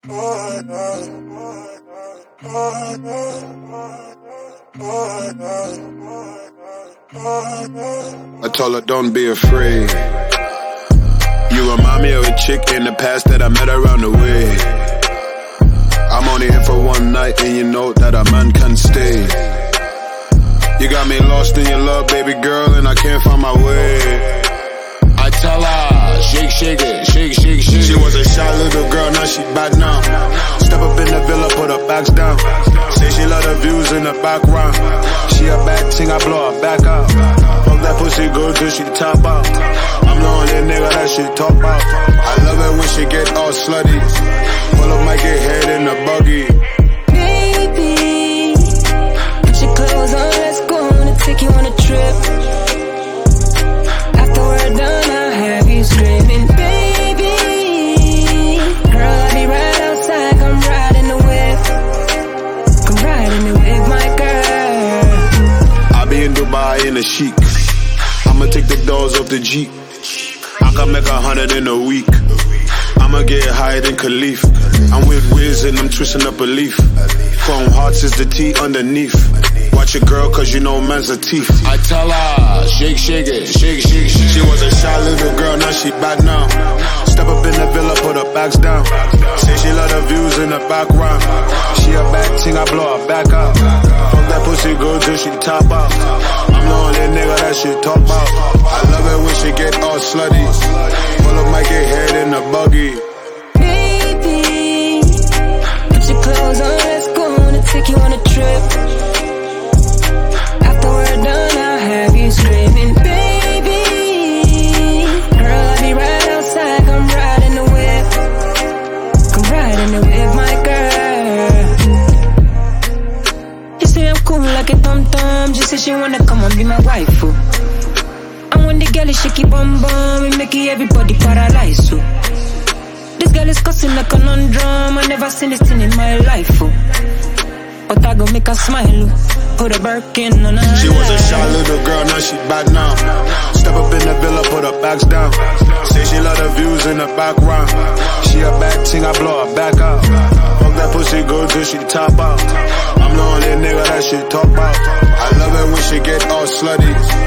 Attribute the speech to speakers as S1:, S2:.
S1: I told her don't be afraid. You remind me of a chick in the past that I met around the way. I'm only here for one night and you know that a man can stay. You got me lost in your love, baby girl, and I can't find my way. I tell her, shake, shake it, shake, shake, shake. She was a shy little girl, now she back now. Step up in the villa, put her backs down. Say she love the views in the background. She a bad thing, I blow her back out. Fuck that pussy good till she top out. I'm the only nigga that she talk about. I love it when she get all slutty. Pull up my get head in the buggy.
S2: Baby, put your clothes on, let's go. I wanna take you on a trip. After we're done, I'll have you screaming, baby. Girl, I'll be right outside, come ride in the whip. Come ride in the whip, my girl.
S1: I'll be in Dubai in a chic. I'ma take the doors off the Jeep. I can make 100 in a week. I'ma get higher than Khalif. I'm with Wiz and I'm twisting up a leaf. Chrome hearts is the T underneath. Watch your girl cause you know man's a thief. I tell her, shake, shake it, shake, shake, shake. She was a shy little girl, now she back now. Step up in the villa, put her backs down. Say she love the views in the background. She a bad thing, I blow her back out. Fuck that pussy good till she top out. I'm the only nigga that she talk about. I love it when she get all slutty. Pull up my get head in the buggy.
S2: Baby, put your clothes on, let's go. I wanna take you on a trip. After we're done, I'll have you screaming, baby. Girl, I'll be right outside, come ride in the whip. Come ride in the whip, my girl. You say I'm cool like a tom-tom. She say she wanna come and be my wife, oh. And when the girl is shaky bum bum, we make everybody paralyzed, so. This girl is cussing like a conundrum. I never seen this thing in my life, oh. But I gon' make her smile, oh. Put a Birkin on her.
S1: She was a shy little girl, now she back now. Step up in the villa, put her backs down. Say she love the views in the background. She a bad thing, I blow her back out. Fuck that pussy good till she top out. I'm the only nigga that she talk about. I love it when she get all slutty.